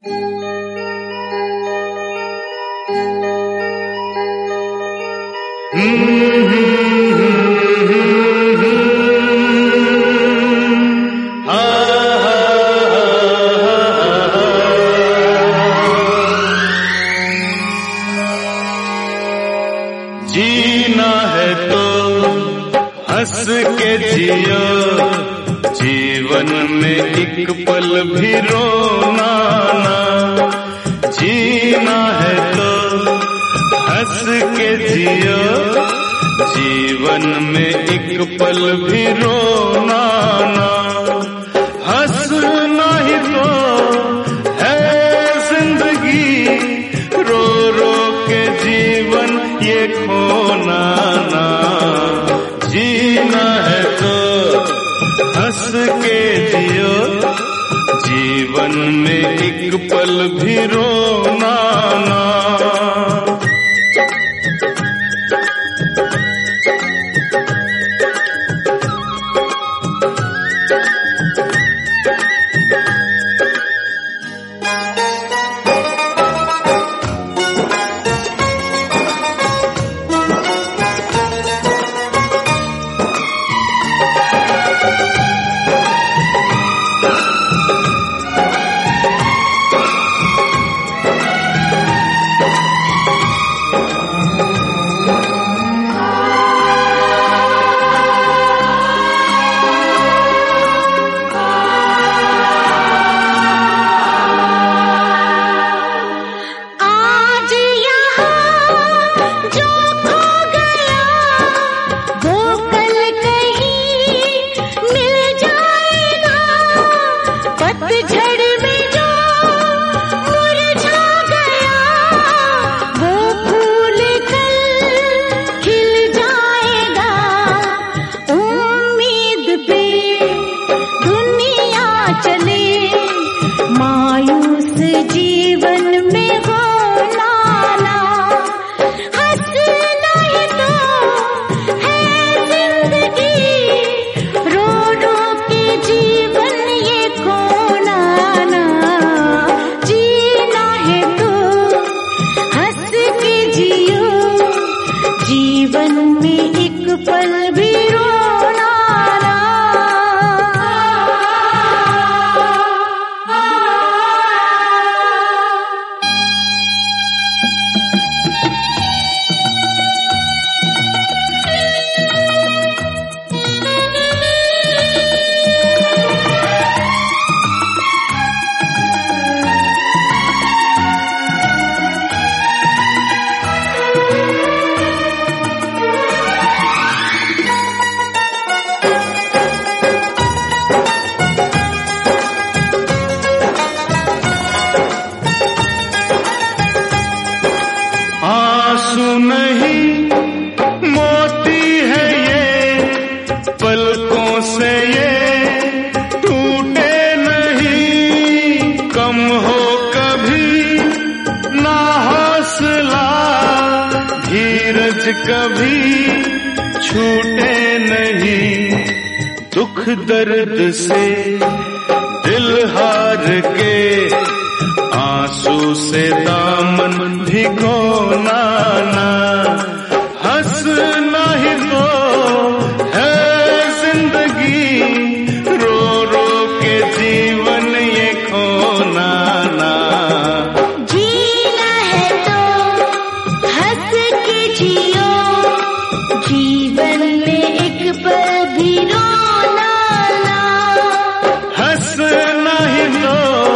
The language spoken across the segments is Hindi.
जीना है तो हंस के जियो, जीवन में एक पल भी रोना ना। जीना है तो हंस के जियो, जीवन में एक पल भी रोना ना। हंसना ही तो है जिंदगी, रो रो के जीवन ये खोना ना। जीना है तो हंस के जियो, जीवन में एक पल भी रोना ना। आंसू नहीं मोती है ये, पलकों से ये टूटे नहीं। कम हो कभी ना हौसला, धीरज कभी छूटे नहीं। दुख दर्द से दिल हार के, आंसू से दामन भिगोना ना। हंसना ही तो है जिंदगी, रो रो के जीवन ये खोना ना। जीना है तो हंस के जियो, जीवन में एक पल भी रोना ना। हंसना ही तो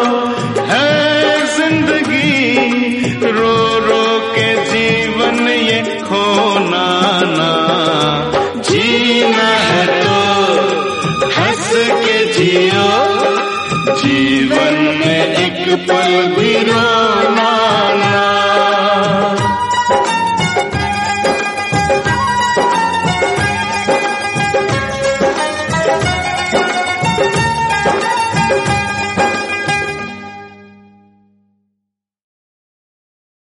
रो रो के जीवन ये खोना ना। जीना है तो हंस के जियो, जीवन में एक पल भी